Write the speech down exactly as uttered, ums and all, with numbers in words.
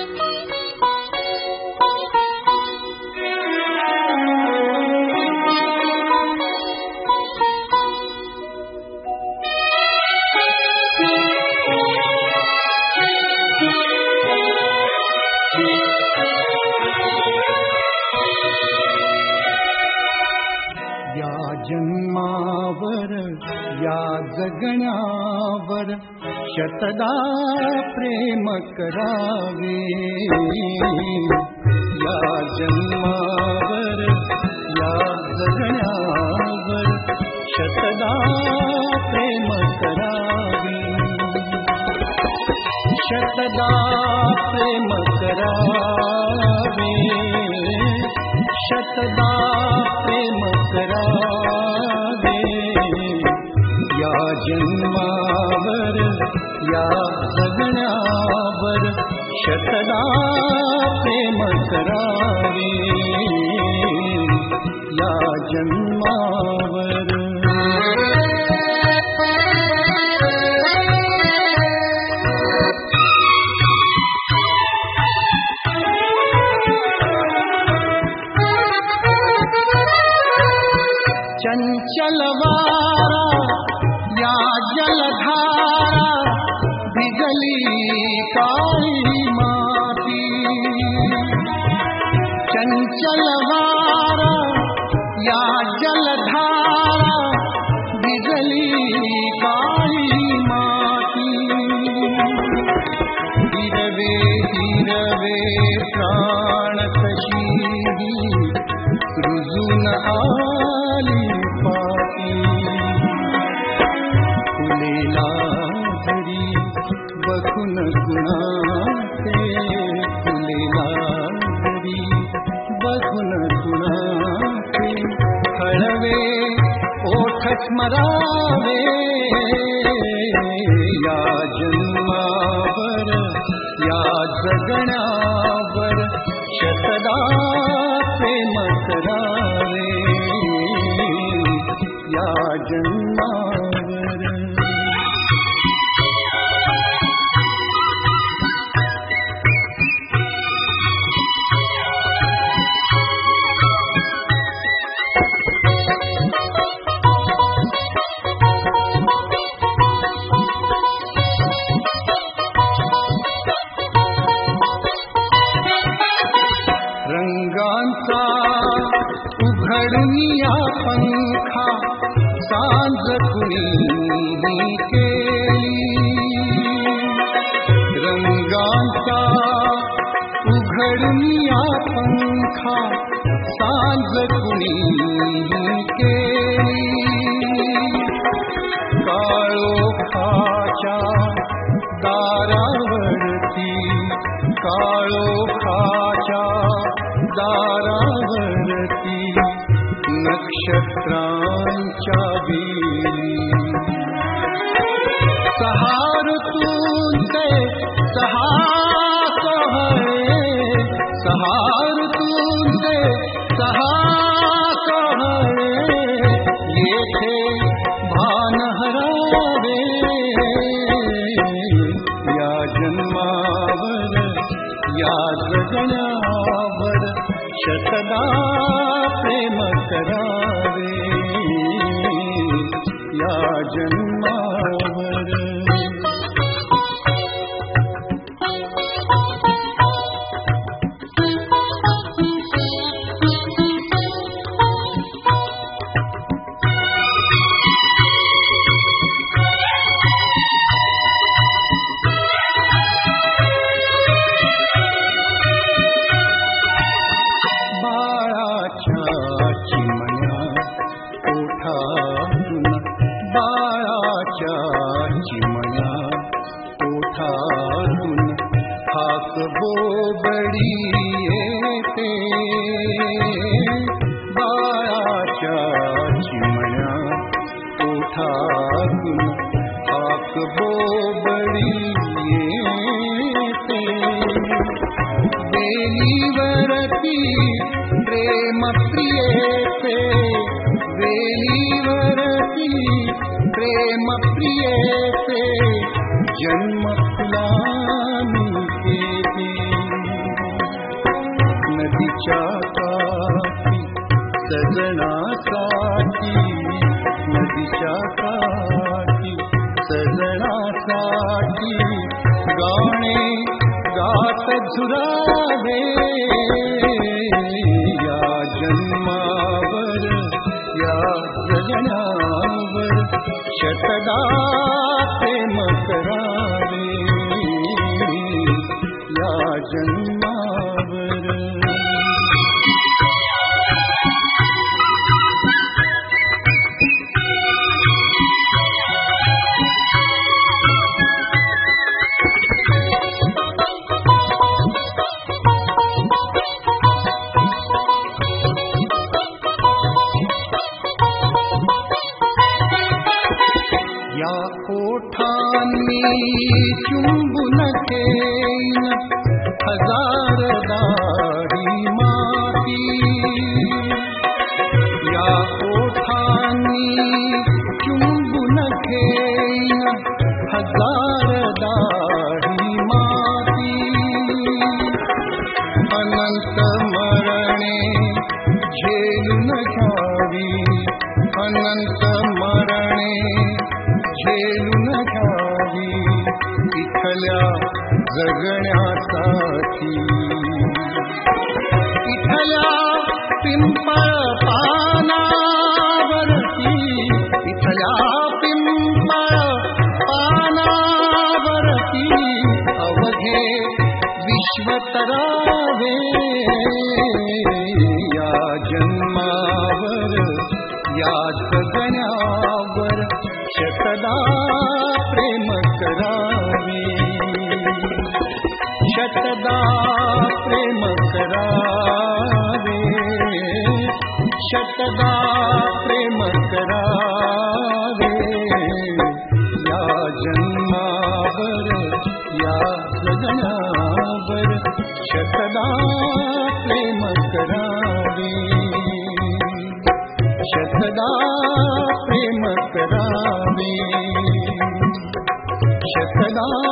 जन्मावर या जगण्यावर शतदा प्रेम करावे, या जन्मावर या जगण्यावर शतदा प्रेम करावे, शतदा प्रेम करावे, शतदा प्रेम करावे, या जन्मावर या जगण्यावर शतदा प्रेम करावे, या जन्मावर। चंचल वारा या जलधारा भिगली काली माती, चंचल वारा या जलधारा भिगली काली माती, हिरवे हिरवे प्राण कशी रुजून आली पाती, फुलेला धरी बघून गुणाचे, फुलेला धरी बघून गुणाचे, हळवे ओठ स्मरावे, या जन्मावर या जगण्यावर शतदा प्रेम करावे, या जन्मावर। रंगांचा उघडनिया पंखा सांज कुणी केली, रंगांचा उघडनिया पंखा सांज कुणी केली, काळोखाच्या दारावरती, काळोखाच्या दारावरती नक्षत्रांच्या बेली, सहा ऋतूंचे सहा कहरे, सहा ऋतूंचे सहा कहरे, येथे भान हरावे, या जन्मावर या जगण्यावर शतदा प्रेम करावे, या जन्मावर। चिमण्या ओठातून हाक बोबडी येते, बाळाच्या चिमण्या ओठातून हाक बोबडी येते, वेलीवरती प्रेम प्रियेचे, वेलीवरती प्रेम प्रियेचे जन्म फुलांनी केले, मरणे गात झुरावे या जन्मावर या जगण्यावर शतदा प्रेम करावे या जन्मावर या ओठांनी चुंबुन घेईन हजार दाढी माती या ओठांनी चुंबुन घेईन हजार दाढी माती अनंत मरणे झेलून घ्यावी अनंत मरणे झेलून घ्यावी इथल्या जगण्यासाठी इथल्या पिंपळ पानावरती इथल्या पिंपळ पानावरती अवघे विश्व तरावे या जन्मावर या जगण्यावर शतदा प्रेम करावे शतदा प्रेम करावे शतदा प्रेम करावे या जन्मावर या जगण्यावर शतदा प्रेम करावे शतदा प्रेम करावे शतदा